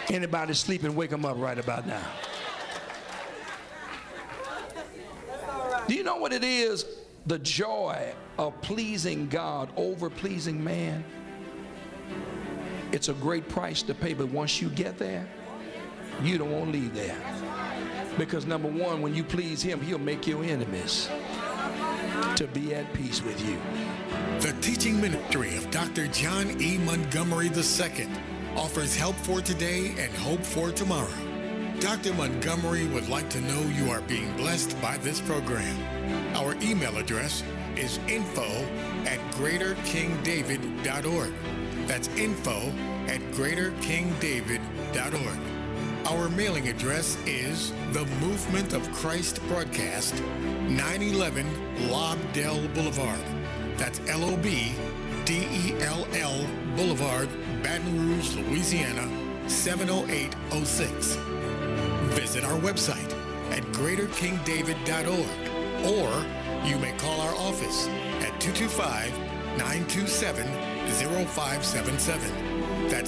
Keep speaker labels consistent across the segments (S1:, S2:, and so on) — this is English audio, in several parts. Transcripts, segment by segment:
S1: Anybody sleeping, wake them up right about now. Do you know what it is? The joy of pleasing God over pleasing man. It's a great price to pay, but once you get there, you don't want to leave there. Because number one, when you please him, he'll make your enemies to be at peace with you.
S2: The teaching ministry of Dr. John E. Montgomery II offers help for today and hope for tomorrow. Dr. Montgomery would like to know you are being blessed by this program. Our email address is info@greaterkingdavid.org. That's info@greaterkingdavid.org. Our mailing address is The Movement of Christ Broadcast, 911 Lobdell Boulevard. That's LOBDELL Boulevard, Baton Rouge, Louisiana, 70806. Visit our website at greaterkingdavid.org, or you may call our office at 225-927-0577. That's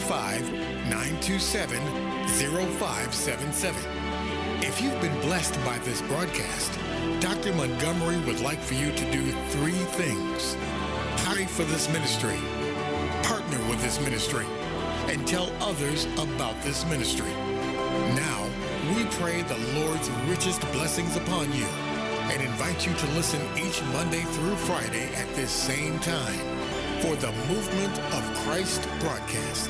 S2: 225-927-0577. If you've been blessed by this broadcast, Dr. Montgomery would like for you to do three things. Pray for this ministry, partner with this ministry, and tell others about this ministry. Now, we pray the Lord's richest blessings upon you and invite you to listen each Monday through Friday at this same time for the Movement of Christ broadcast.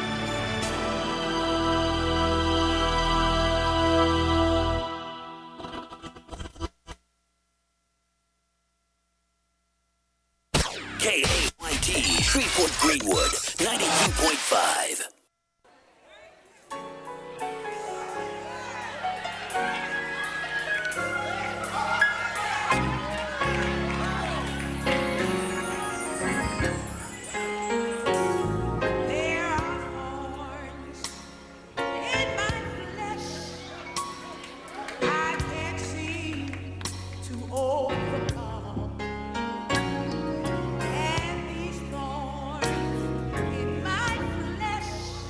S3: KAYT, Shreveport Greenwood, 92.5.
S4: And these thorns in my flesh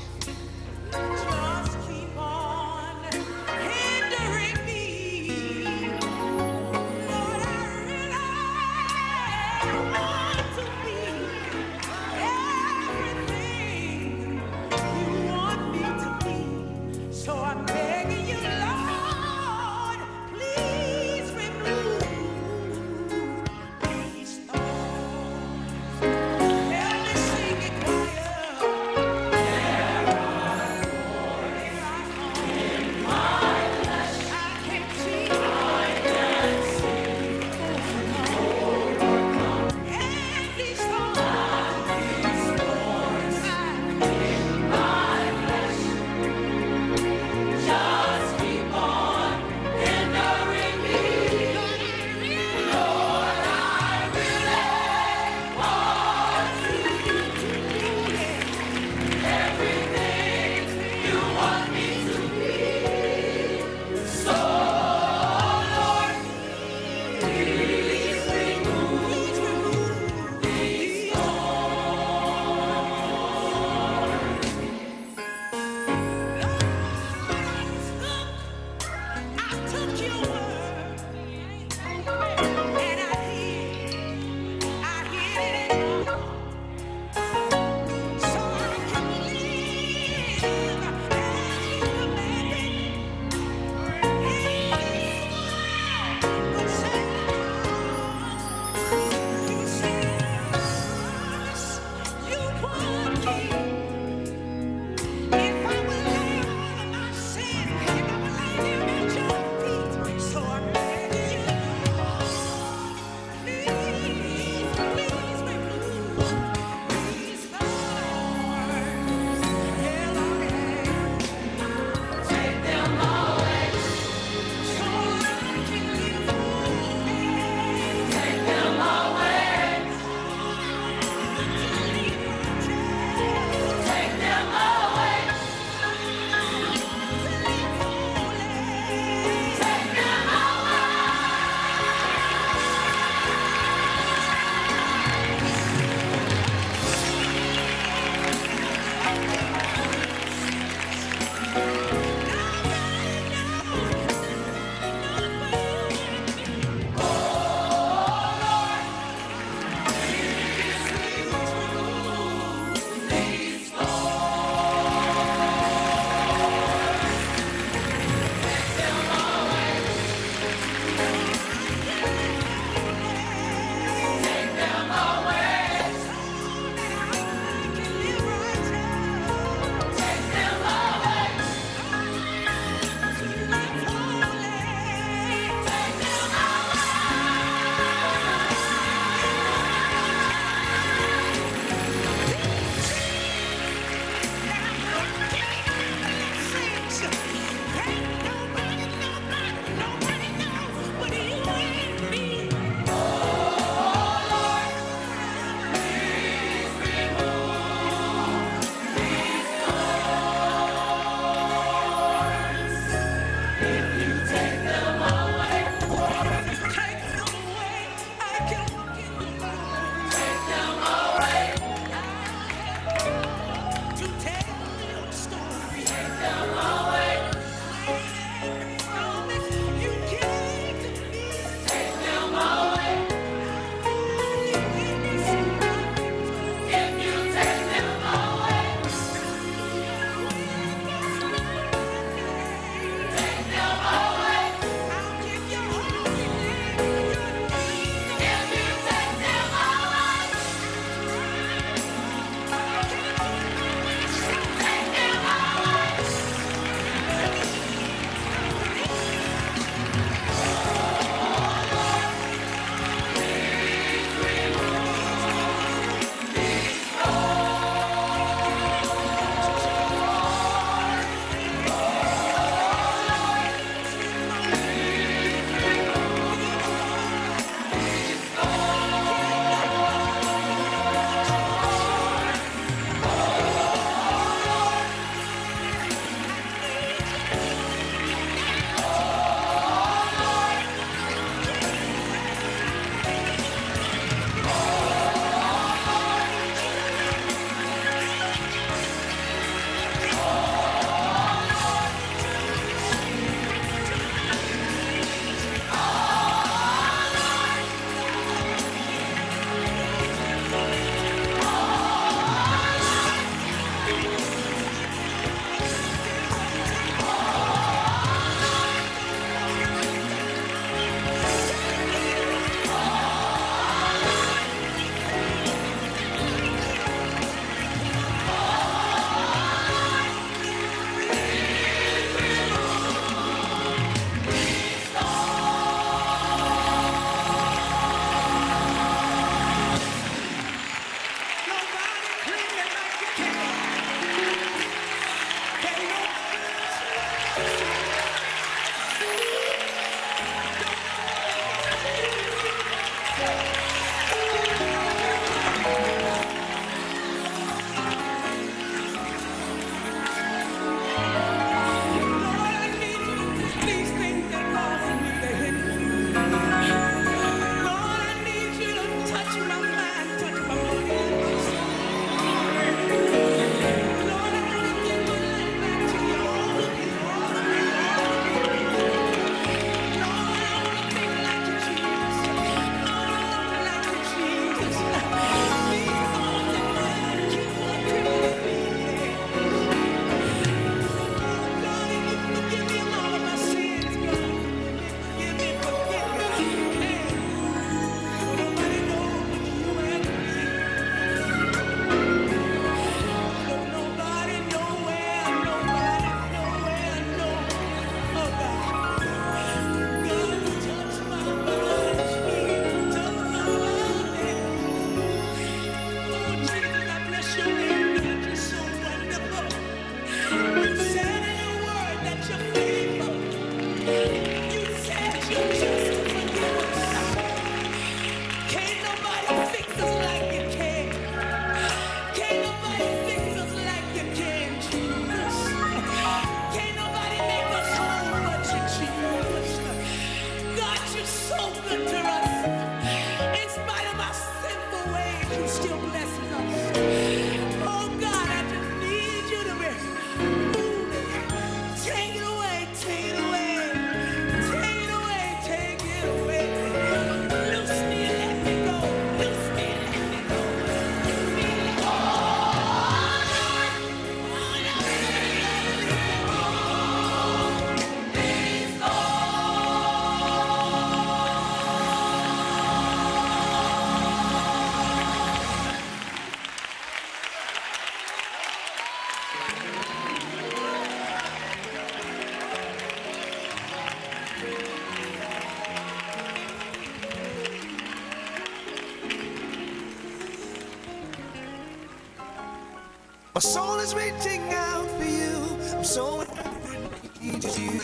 S4: My soul is reaching out for you. I'm so need you.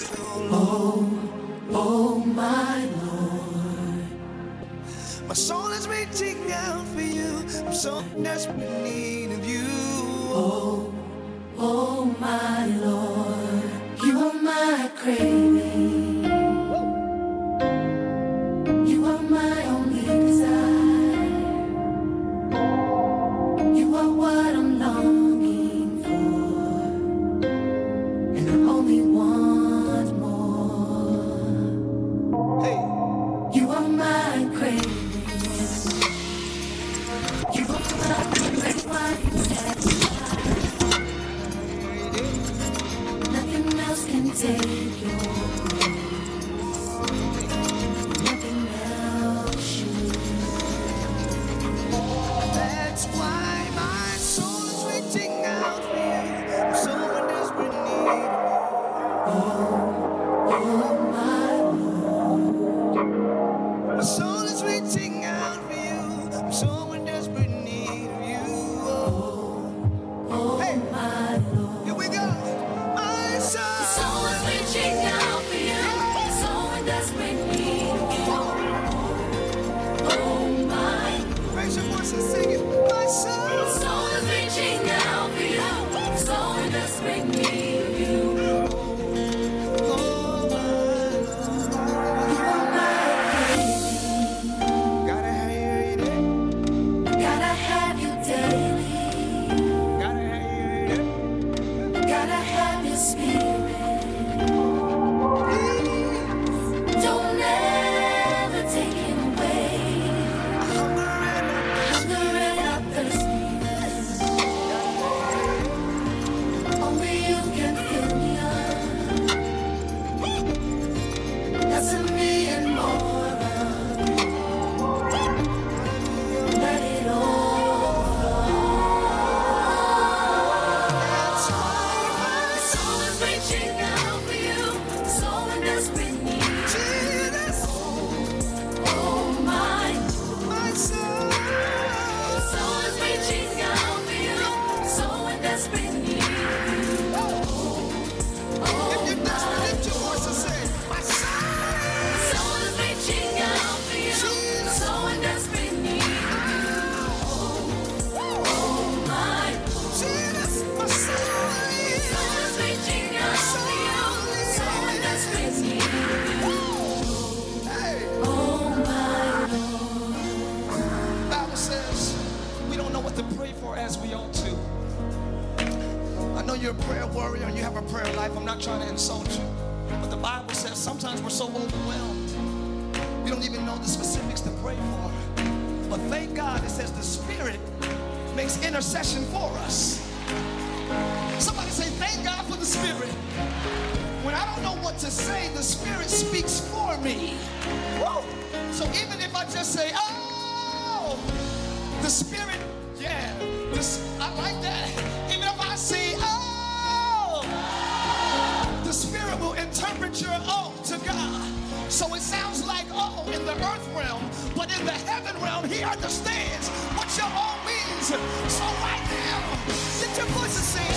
S4: Oh my Lord. My soul is reaching out for you. I'm so in desperate need of you. Oh my Lord. You are my craving. You are my only desire. You are what I'm longing for, and I only want more. Hey, you are my craving. You are my nothing else can take your place. Nothing else should. That's why my soul is reaching out for you. I'm so in desperate need. Oh my Lord. My soul is reaching out for you. I'm so in desperate need of you. Hey, my Lord. Here we go. My soul is reaching out for you. So in desperate need of you. Oh my. Raise your voice and sing it. My soul is reaching out for you. So in desperate need of you. Oh my Lord. You are my baby. Gotta have you daily. Gotta have you daily. Gotta have you daily. Gotta have your spirit. Don't ever take it away. Hunger and I thirsty. Only you can fill me up. That's a me and more of. Let it all flow. That's why my soul is reaching out for you. So in desperate need. Jesus. Oh my soul. Soul is reaching out for you. So in desperate need. If you're desperate, lift your voice and say, my soul is reaching out for you. So in desperate need. Oh my Jesus, my soul is reaching out for you. So in desperate need. Oh my Lord. Bible says we don't know what to pray for as we ought to. I know you're a prayer warrior and you have a prayer life. I'm not trying to insult you. But the Bible says sometimes we're so overwhelmed, we don't even know the specifics to pray for. But thank God it says the Spirit makes intercession for us. Somebody say, thank God for the Spirit. When I don't know what to say, the Spirit speaks for me. Woo! So even if I just say, oh, the Spirit, yeah, I like that. Even if I say, oh, the Spirit will interpret your oh to God. So it sounds like oh in the earth realm, but in the heaven realm, He understands what your oh means. So right now, lift your voice and say,